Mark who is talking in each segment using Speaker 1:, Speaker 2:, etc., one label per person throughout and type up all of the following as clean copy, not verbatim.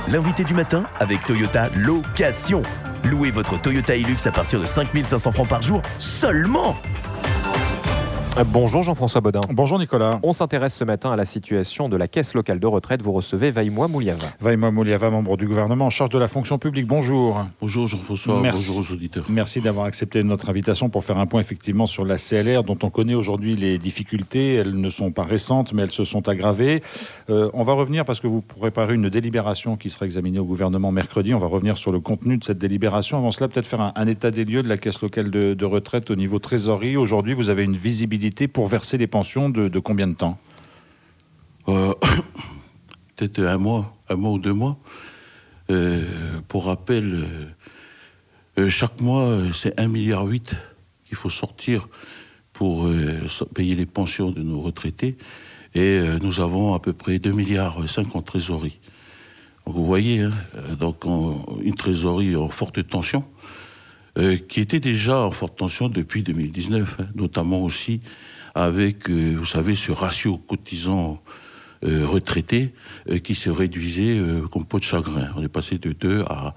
Speaker 1: L'invité du matin avec Toyota Location. Louez votre Toyota Hilux à partir de 5 500 francs par jour seulement.
Speaker 2: Bonjour Jean-François Bodin.
Speaker 3: Bonjour Nicolas.
Speaker 2: On s'intéresse ce matin à la situation de la caisse locale de retraite. Vous recevez Vaïmoa Mouliava.
Speaker 3: Vaïmoa Mouliava, membre du gouvernement en charge de la fonction publique. Bonjour.
Speaker 4: Bonjour Jean-François, bonjour aux auditeurs.
Speaker 3: Merci d'avoir accepté notre invitation pour faire un point effectivement sur la CLR dont on connaît aujourd'hui les difficultés. Elles ne sont pas récentes mais elles se sont aggravées. On va revenir parce que vous préparez une délibération qui sera examinée au gouvernement mercredi. On va revenir sur le contenu de cette délibération. Avant cela, peut-être faire un état des lieux de la caisse locale de retraite au niveau trésorerie. Aujourd'hui, vous avez une visibilité pour verser les pensions de combien de temps ?
Speaker 4: Peut-être un mois ou 2 mois. Pour rappel, chaque mois, c'est 1,8 milliard qu'il faut sortir pour payer les pensions de nos retraités. Et nous avons à peu près 2,5 milliards en trésorerie. Donc vous voyez, donc une trésorerie en forte tension, qui était déjà en forte tension depuis 2019, notamment aussi avec, vous savez, ce ratio cotisant retraité qui se réduisait comme peau de chagrin. On est passé de 2 à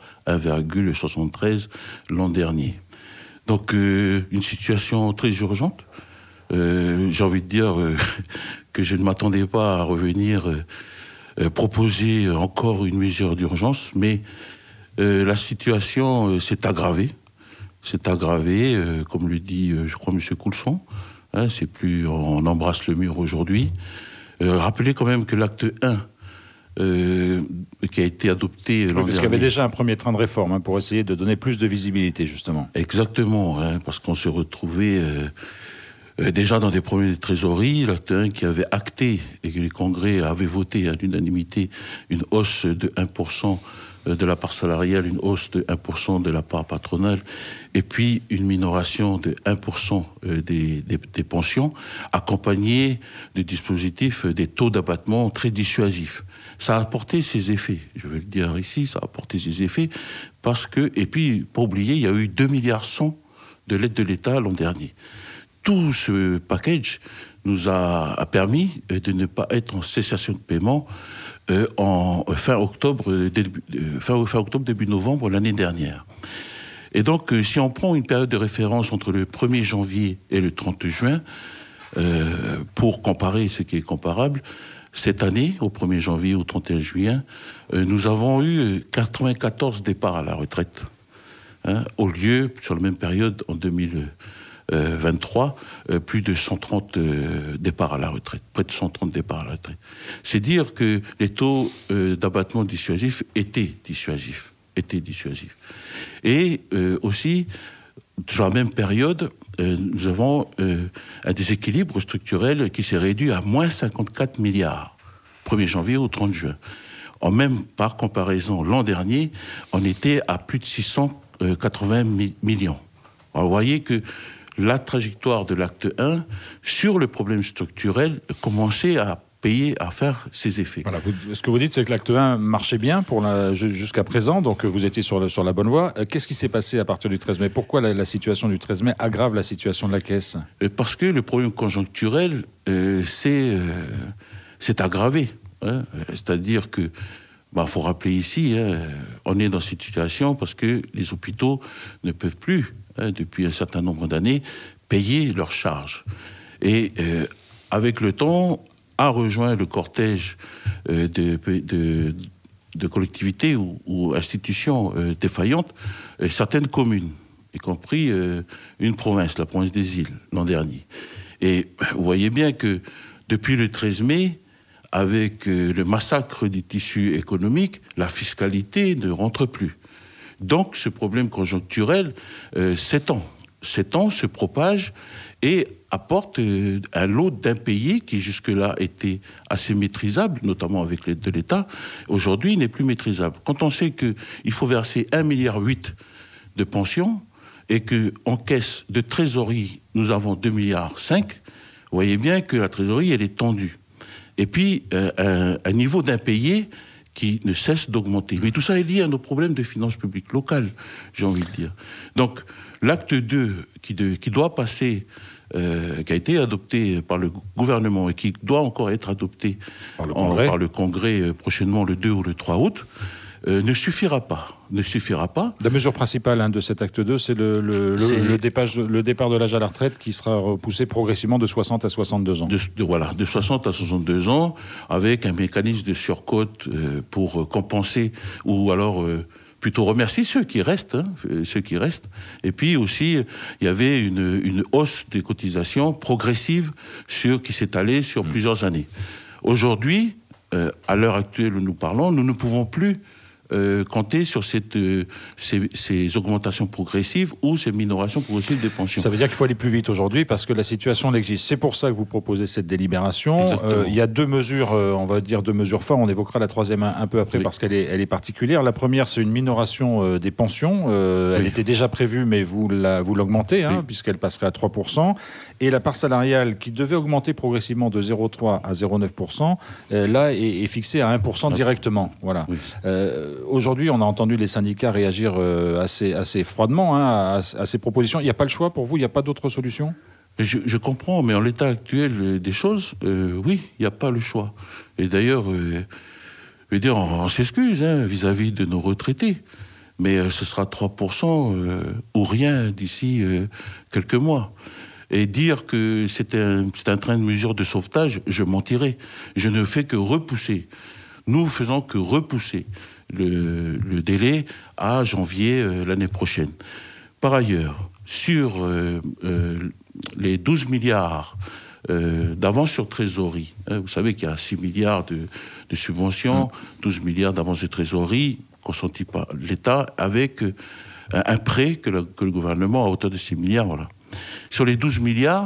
Speaker 4: 1,73 l'an dernier. Donc, une situation très urgente. J'ai envie de dire que je ne m'attendais pas à revenir proposer encore une mesure d'urgence, mais la situation s'est aggravée. C'est aggravé, comme le dit, je crois, M. Coulson. C'est plus on embrasse le mur aujourd'hui. Rappelez quand même que l'acte 1, qui a été adopté l'an dernier...
Speaker 3: Parce qu'il y avait déjà un premier train de réforme pour essayer de donner plus de visibilité, justement.
Speaker 4: Exactement, parce qu'on se retrouvait déjà dans des problèmes de trésorerie. L'acte 1 qui avait acté, et que les congrès avaient voté à l'unanimité, une hausse de 1% de la part salariale, une hausse de 1% de la part patronale, et puis une minoration de 1% des pensions, accompagnée de dispositifs, des taux d'abattement très dissuasifs. Ça a apporté ses effets, je vais le dire ici, ça a apporté ses effets, parce que, et puis, pas oublier, il y a eu 2,1 milliards de l'aide de l'État l'an dernier. Tout ce package nous a permis de ne pas être en cessation de paiement en fin octobre, début novembre l'année dernière. Et donc, si on prend une période de référence entre le 1er janvier et le 30 juin, pour comparer ce qui est comparable, cette année, au 1er janvier au 31 juin, nous avons eu 94 départs à la retraite, au lieu, sur la même période, en 2023, plus de 130 départs à la retraite, près de 130 départs à la retraite. C'est dire que les taux d'abattement dissuasifs étaient dissuasifs. Et aussi, sur la même période, nous avons un déséquilibre structurel qui s'est réduit à moins 54 milliards, 1er janvier au 30 juin. Par comparaison, l'an dernier, on était à plus de 680 millions. Alors, vous voyez que la trajectoire de l'acte 1 sur le problème structurel commençait à faire ses effets.
Speaker 3: Voilà, ce que vous dites, c'est que l'acte 1 marchait bien jusqu'à présent, donc vous étiez sur la bonne voie. Qu'est-ce qui s'est passé à partir du 13 mai ? Pourquoi la situation du 13 mai aggrave la situation de la Caisse ?
Speaker 4: Parce que le problème conjoncturel s'est aggravé. C'est-à-dire que, faut rappeler ici, on est dans cette situation parce que les hôpitaux ne peuvent plus, depuis un certain nombre d'années, payer leurs charges. Et avec le temps, a rejoint le cortège de collectivités ou institutions défaillantes, certaines communes, y compris une province, la province des Îles, l'an dernier. Et vous voyez bien que depuis le 13 mai, avec le massacre du tissu économique, la fiscalité ne rentre plus. Donc ce problème conjoncturel s'étend, se propage et apporte un lot d'impayés qui jusque-là était assez maîtrisable, notamment avec l'aide de l'État, aujourd'hui n'est plus maîtrisable. Quand on sait qu'il faut verser 1,8 milliard de pensions et qu'en caisse de trésorerie, nous avons 2,5 milliards, vous voyez bien que la trésorerie, elle est tendue. Et puis, un niveau d'impayés qui ne cesse d'augmenter. Mais tout ça est lié à nos problèmes de finances publiques locales, j'ai envie de dire. Donc, l'acte 2 qui doit passer, qui a été adopté par le gouvernement et qui doit encore être adopté par le Congrès prochainement le 2 ou le 3 août, ne suffira pas.
Speaker 3: La mesure principale de cet acte 2, c'est le départ de l'âge à la retraite qui sera repoussé progressivement de 60 à 62 ans.
Speaker 4: De 60 à 62 ans, avec un mécanisme de surcote pour compenser, ou alors plutôt remercier ceux qui restent. Et puis aussi, il y avait une hausse des cotisations progressive qui s'étalait sur plusieurs années. Aujourd'hui, à l'heure actuelle où nous parlons, nous ne pouvons plus compter sur ces augmentations progressives ou ces minorations progressives des pensions.
Speaker 3: Ça veut dire qu'il faut aller plus vite aujourd'hui parce que la situation l'exige. C'est pour ça que vous proposez cette délibération. Il y a deux mesures, on va dire deux mesures phares. On évoquera la troisième un peu après parce qu'elle est particulière. La première, c'est une minoration des pensions. Elle était déjà prévue, mais vous l'augmentez, puisqu'elle passerait à 3%. Et la part salariale qui devait augmenter progressivement de 0,3 à 0,9%, là est fixée à 1% directement. Voilà. Oui. Aujourd'hui, on a entendu les syndicats réagir assez froidement à ces propositions. Il n'y a pas le choix pour vous? Il n'y a pas d'autre solution?
Speaker 4: Je comprends, mais en l'état actuel des choses, oui, il n'y a pas le choix. Et d'ailleurs, je veux dire, on s'excuse vis-à-vis de nos retraités. Mais ce sera 3% ou rien d'ici quelques mois. Et dire que c'est un train de mesure de sauvetage, je mentirais. Je ne fais que repousser. Nous faisons que repousser le délai à janvier l'année prochaine. Par ailleurs, sur les 12 milliards d'avance sur trésorerie, vous savez qu'il y a 6 milliards de subventions, 12 milliards d'avance de trésorerie consentis par l'État avec un prêt que le gouvernement à hauteur de 6 milliards. Voilà. Sur les 12 milliards,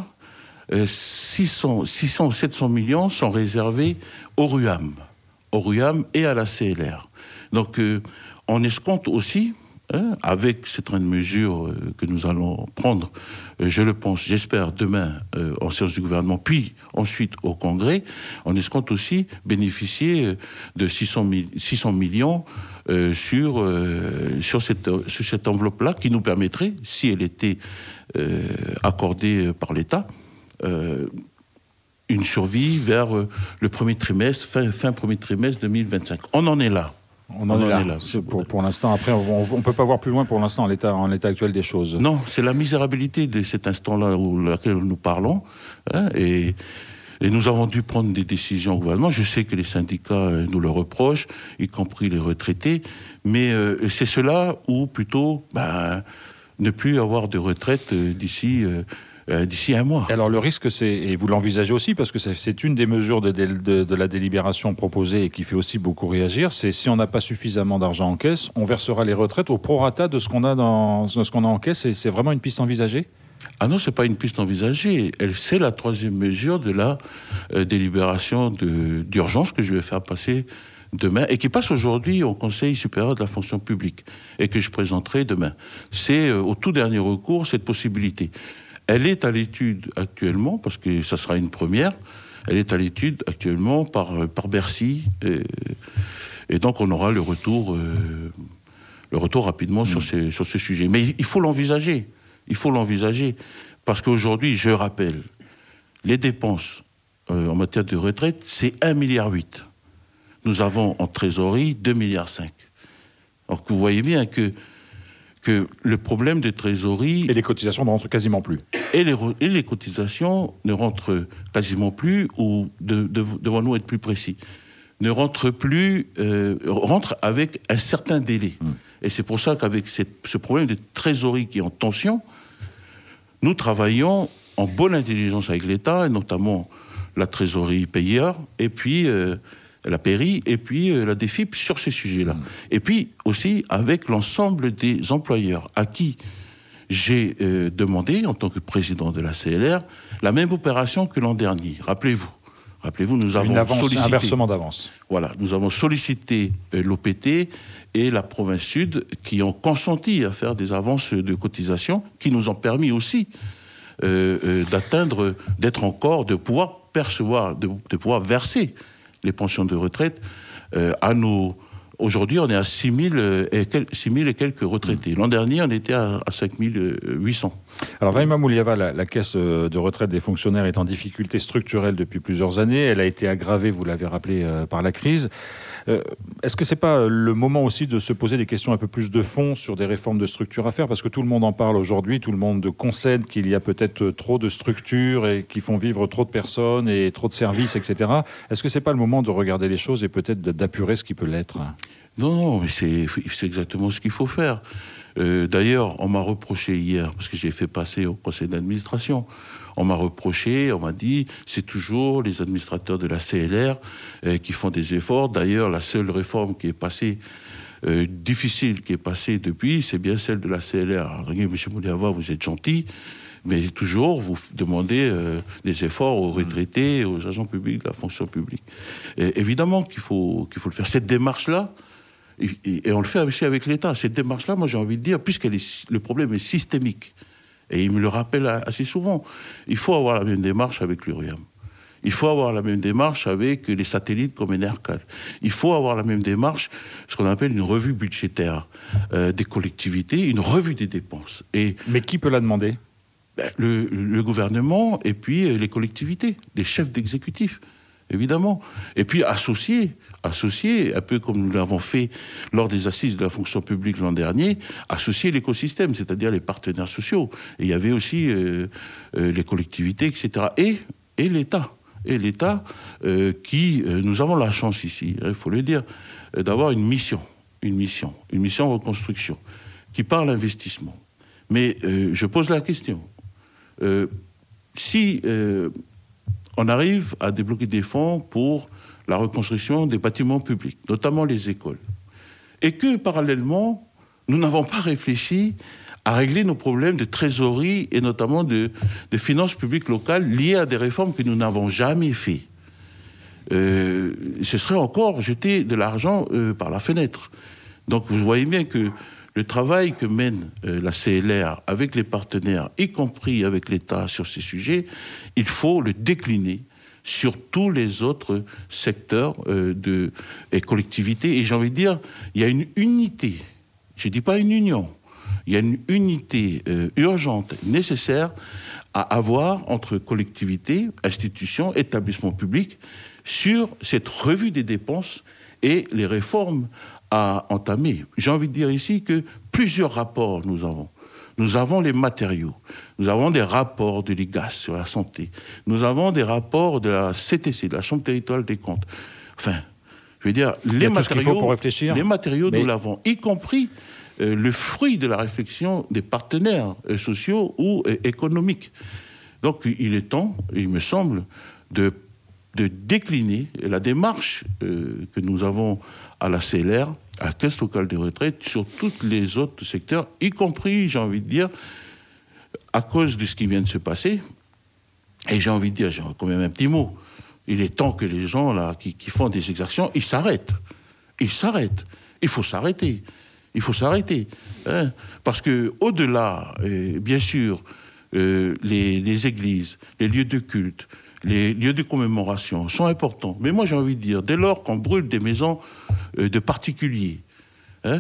Speaker 4: 600 ou 700 millions sont réservés au RUAM et à la CLR. Donc, on escompte aussi, avec ces trains de mesures que nous allons prendre, je le pense, j'espère, demain en séance du gouvernement, puis ensuite au Congrès, on escompte aussi bénéficier de 600 millions sur cette enveloppe-là, qui nous permettrait, si elle était accordée par l'État, une survie vers le premier trimestre, fin premier trimestre 2025. On en est là.
Speaker 3: On en est là. Pour l'instant, après, on ne peut pas voir plus loin pour l'instant en l'état actuel des choses.
Speaker 4: Non, c'est la misérabilité de cet instant-là laquelle nous parlons. Et nous avons dû prendre des décisions au gouvernement. Je sais que les syndicats nous le reprochent, y compris les retraités. Mais c'est cela ou plutôt ne plus avoir de retraite d'ici un mois.
Speaker 3: Alors le risque, et vous l'envisagez aussi, parce que c'est une des mesures de la délibération proposée et qui fait aussi beaucoup réagir, c'est si on n'a pas suffisamment d'argent en caisse, on versera les retraites au prorata de ce qu'on a en caisse, et c'est vraiment une piste envisagée?
Speaker 4: Ah non, c'est pas une piste envisagée. C'est la troisième mesure de la délibération d'urgence que je vais faire passer demain et qui passe aujourd'hui au Conseil supérieur de la fonction publique et que je présenterai demain. C'est au tout dernier recours cette possibilité. Elle est à l'étude actuellement, parce que ça sera une première, elle est à l'étude actuellement par Bercy, et donc on aura le retour rapidement sur ce sujet. Mais il faut l'envisager, parce qu'aujourd'hui, je rappelle, les dépenses en matière de retraite, c'est 1,8 milliard. Nous avons en trésorerie 2,5 milliards. Alors que vous voyez bien que le problème des trésoreries...
Speaker 3: Et les cotisations ne rentrent quasiment plus.
Speaker 4: Et les cotisations ne rentrent quasiment plus, ou devons-nous être plus précis, ne rentrent plus, rentrent avec un certain délai. Et c'est pour ça qu'avec ce problème de trésorerie qui est en tension, nous travaillons en bonne intelligence avec l'État, et notamment la trésorerie payeur, et puis... la PERI et puis la DEFIP sur ces sujets-là. Et puis aussi avec l'ensemble des employeurs à qui j'ai demandé, en tant que président de la CLR, la même opération que l'an dernier. Rappelez-vous, nous avons sollicité...
Speaker 3: Un versement d'avance.
Speaker 4: Voilà, nous avons sollicité l'OPT et la province Sud qui ont consenti à faire des avances de cotisation qui nous ont permis aussi de pouvoir percevoir, de pouvoir verser les pensions de retraite à nos Aujourd'hui, on est à 6 000 et quelques retraités. L'an dernier, on était à 5 800.
Speaker 3: Alors, Vaima Mouliava, la caisse de retraite des fonctionnaires est en difficulté structurelle depuis plusieurs années. Elle a été aggravée, vous l'avez rappelé, par la crise. Est-ce que ce n'est pas le moment aussi de se poser des questions un peu plus de fond sur des réformes de structure à faire? Parce que tout le monde en parle aujourd'hui, tout le monde concède qu'il y a peut-être trop de structures et qui font vivre trop de personnes et trop de services, etc. Est-ce que ce n'est pas le moment de regarder les choses et peut-être d'apurer ce qui peut l'être?
Speaker 4: Non, mais c'est exactement ce qu'il faut faire. D'ailleurs, on m'a reproché hier, parce que j'ai fait passer au conseil d'administration, on m'a dit, c'est toujours les administrateurs de la CLR qui font des efforts. D'ailleurs, la seule réforme qui est passée, difficile qui est passée depuis, c'est bien celle de la CLR. Alors, M. Mouliava, vous êtes gentil, mais toujours, vous demandez des efforts aux retraités, aux agents publics de la fonction publique. Et évidemment qu'il faut le faire. Cette démarche-là, et on le fait aussi avec l'État, cette démarche-là, moi j'ai envie de dire, le problème est systémique, et il me le rappelle assez souvent, il faut avoir la même démarche avec l'URIAM. Il faut avoir la même démarche avec les satellites comme Enercal. Il faut avoir la même démarche, ce qu'on appelle une revue budgétaire des collectivités, une revue des dépenses.
Speaker 3: Mais qui peut la demander ?
Speaker 4: Le gouvernement et puis les collectivités, les chefs d'exécutif, évidemment. Et puis associer, un peu comme nous l'avons fait lors des assises de la fonction publique l'an dernier, associer l'écosystème, c'est-à-dire les partenaires sociaux. Et il y avait aussi les collectivités, etc. Et l'État. Et l'État qui, nous avons la chance ici, il faut le dire, d'avoir une mission reconstruction, qui parle investissement. Mais je pose la question. Si on arrive à débloquer des fonds pour la reconstruction des bâtiments publics, notamment les écoles, et que parallèlement, nous n'avons pas réfléchi à régler nos problèmes de trésorerie et notamment de finances publiques locales liées à des réformes que nous n'avons jamais fait, ce serait encore jeter de l'argent par la fenêtre. Donc vous voyez bien que le travail que mène la CLR avec les partenaires, y compris avec l'État sur ces sujets, il faut le décliner sur tous les autres secteurs et collectivités. Et j'ai envie de dire, il y a une unité, je ne dis pas une union, il y a une unité urgente, nécessaire à avoir entre collectivités, institutions, établissements publics sur cette revue des dépenses et les réformes à entamer. J'ai envie de dire ici que plusieurs rapports nous avons. Nous avons les matériaux, nous avons des rapports de l'IGAS sur la santé, nous avons des rapports de la CTC, de la Chambre territoriale des comptes. Enfin, je veux dire, les matériaux, nous l'avons, y compris le fruit de la réflexion des partenaires sociaux ou économiques. Donc il est temps, il me semble, de décliner la démarche que nous avons à la CLR, à la Caisse locale des retraites, sur tous les autres secteurs, y compris, j'ai envie de dire, à cause de ce qui vient de se passer. Et j'ai envie de dire, j'ai quand même un petit mot, il est temps que les gens là qui font des exactions, ils s'arrêtent. Il faut s'arrêter. Hein, parce que au-delà, bien sûr, les églises, les lieux de culte, les lieux de commémoration sont importants. Mais moi, j'ai envie de dire, dès lors qu'on brûle des maisons de particuliers, hein,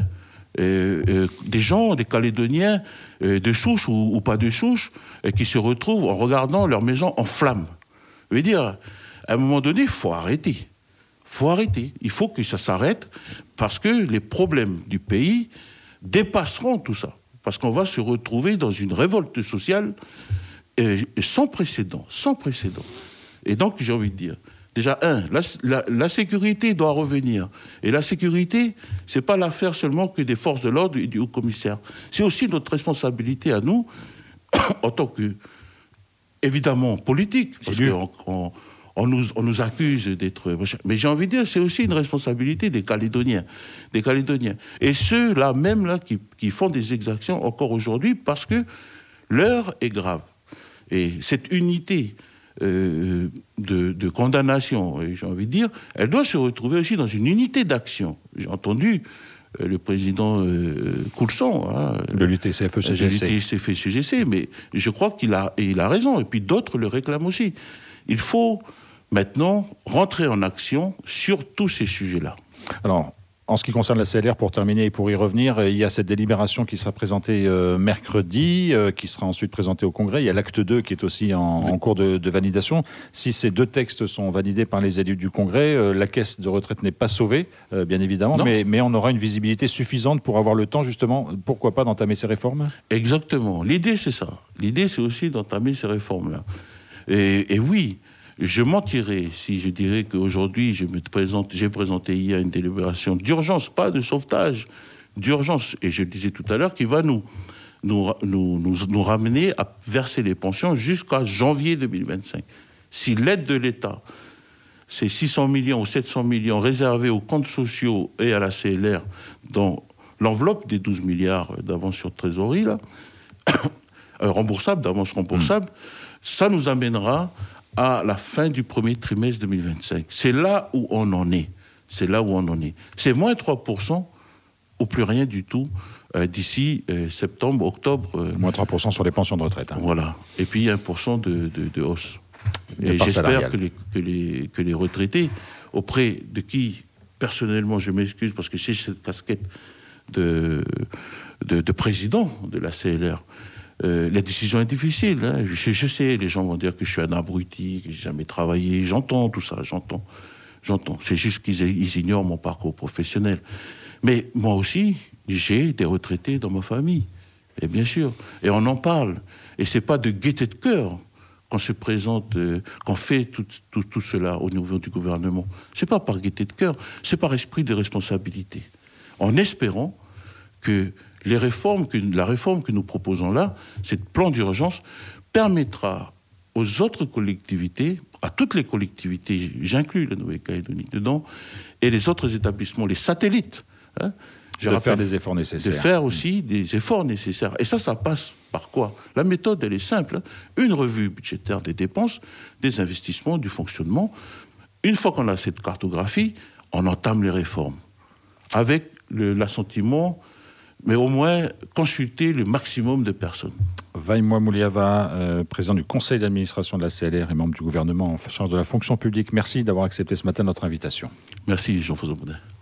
Speaker 4: des gens, des Calédoniens, de souche ou pas de souche, qui se retrouvent en regardant leur maison en flammes. Je veux dire, à un moment donné, il faut arrêter. Il faut que ça s'arrête, parce que les problèmes du pays dépasseront tout ça. Parce qu'on va se retrouver dans une révolte sociale sans précédent. Et donc, j'ai envie de dire, déjà, la sécurité doit revenir. Et la sécurité, c'est pas l'affaire seulement que des forces de l'ordre et du haut-commissaire. C'est aussi notre responsabilité à nous, en tant que, évidemment, politique, parce qu'on nous accuse d'être... Mais j'ai envie de dire, c'est aussi une responsabilité des Calédoniens. Et ceux-là, même là, qui font des exactions encore aujourd'hui, parce que l'heure est grave. Et cette unité de condamnation, j'ai envie de dire, elle doit se retrouver aussi dans une unité d'action. J'ai entendu le président Coulson,
Speaker 3: de l'UTCFE-CGC,
Speaker 4: mais je crois qu'il a raison, et puis d'autres le réclament aussi. Il faut maintenant rentrer en action sur tous ces sujets-là.
Speaker 3: Alors, En ce qui concerne la CLR, pour terminer et pour y revenir, il y a cette délibération qui sera présentée mercredi, qui sera ensuite présentée au Congrès. Il y a l'acte 2 qui est aussi en cours de validation. Si ces deux textes sont validés par les élus du Congrès, la caisse de retraite n'est pas sauvée, bien évidemment, mais on aura une visibilité suffisante pour avoir le temps, justement, pourquoi pas, d'entamer ces réformes ?
Speaker 4: Exactement. L'idée, c'est ça. L'idée, c'est aussi d'entamer ces réformes-là. Et oui, je mentirais si je dirais qu'aujourd'hui, j'ai présenté hier une délibération d'urgence, pas de sauvetage, d'urgence. Et je disais tout à l'heure qu'il va nous ramener à verser les pensions jusqu'à janvier 2025. Si l'aide de l'État, c'est 600 millions ou 700 millions réservés aux comptes sociaux et à la CLR dans l'enveloppe des 12 milliards d'avance sur trésorerie, là, d'avance remboursable, ça nous amènera à la fin du premier trimestre 2025. C'est là où on en est. C'est moins 3% ou plus rien du tout d'ici septembre, octobre.
Speaker 3: Moins 3% sur les pensions de retraite.
Speaker 4: Voilà. Et puis 1% de hausse. Et j'espère que les retraités, auprès de qui, personnellement, je m'excuse parce que j'ai cette casquette de président de la CLR, la décision est difficile. Hein. Je sais, les gens vont dire que je suis un abruti, que j'ai jamais travaillé. J'entends tout ça, j'entends. C'est juste qu'ils ignorent mon parcours professionnel. Mais moi aussi, j'ai des retraités dans ma famille. Et bien sûr. Et on en parle. Et c'est pas de gaieté de cœur qu'on se présente, qu'on fait tout cela au niveau du gouvernement. C'est pas par gaieté de cœur, c'est par esprit de responsabilité. En espérant que la réforme que nous proposons là, ce plan d'urgence, permettra aux autres collectivités, à toutes les collectivités, j'inclus la Nouvelle-Calédonie dedans, et les autres établissements, les satellites,
Speaker 3: de faire des efforts nécessaires.
Speaker 4: De faire aussi des efforts nécessaires. Et ça passe par quoi ? La méthode, elle est simple. Une revue budgétaire des dépenses, des investissements, du fonctionnement. Une fois qu'on a cette cartographie, on entame les réformes. Avec l'assentiment, mais au moins consulter le maximum de personnes.
Speaker 3: Vaimois Mouliava, président du conseil d'administration de la CLR et membre du gouvernement en charge de la fonction publique. Merci d'avoir accepté ce matin notre invitation.
Speaker 4: Merci Jean-François Boudin.